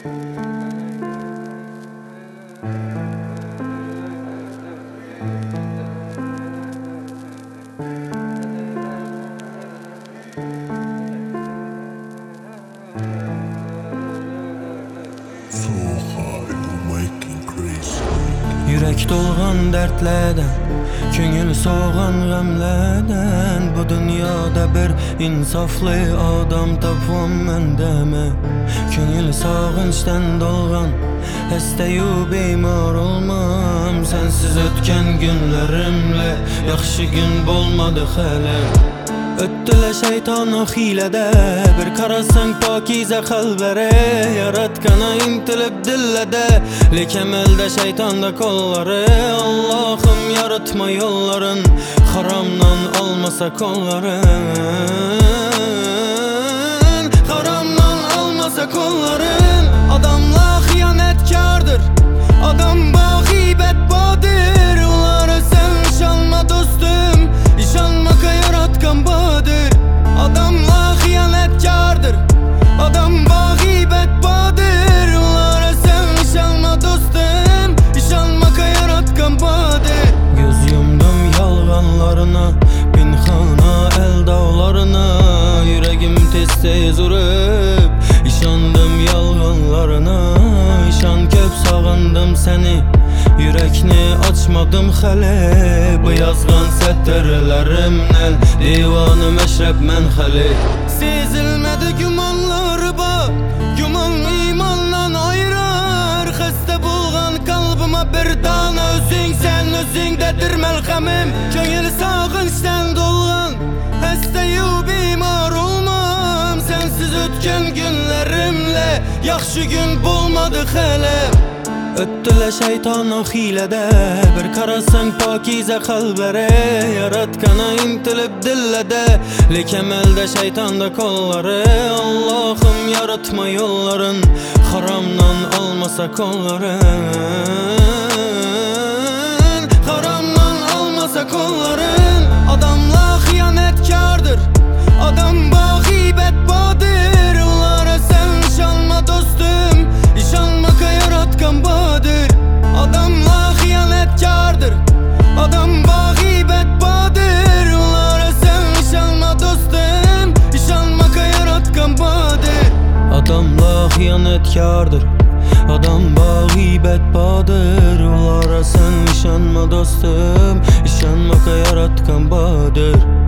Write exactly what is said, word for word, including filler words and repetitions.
Yürek dolğan dertlerden, köngül soğan gamlerden, bu dünyada bir insaflı adam tapam mendeme. Köngül sağınçtan dolğan, hesteyu bemar olmam. Sensiz ötken günlerimle yaxşı gün bolmadı hele. Öttüle şeytanı hilede, bir karasan pakize kalbere. Yaratkana intilip dillede, lekem elde şeytanda kolları. Allah'ım yaratma yolların, haramdan almasa kolların. Haramdan almasa kolların. Adamla hıyanetkardır, adam bahibet badır. Onlara sen şanma dostum, işanmaka yaratkan badır. Adamla hıyanetkardır, adam bahibet badır. Onlara sen işanma dostum, işanmaka yaratkan badır. Göz yumdum yalganlarına, pinhana el dağlarına. Yüreğim tez tez urup, işandım yalganlarına. İşan köp sağındım seni, yürekni açmadım hele. Bu yazgan setterlerimden, divanı meşrep menheli. Sezilmedi gümanları bak, güman imandan ayırar. Hasta bulgan kalbıma bir dana özün, sen özündedir melhemim. Köngül sağınçtan dolgan, hesteyu bemar olmam. Sensiz ötken günlerimle yaxşı gün bolmadı hele. Öttüle şeytanı hilede, bir karasan pakize kalbere. Yaratkana intilip dillede, lekem elde şeytanda kolları. Allah'ım yaratma yolların, haramdan almasa kolların. Haramdan almasa kolların. Adamla hıyanetkardır, adam bahibet badır. Onlara sen şanma dostum, işanmaka yaratkan badır. Adamla hıyanetkardır, adam bahibet badır. Onlara sen işanma dostum, işanmaka yaratkan badır. Adamla hıyanetkardır, adam bahibet badır. Onlara sen işanma dostum, işanmaka yaratkan badır.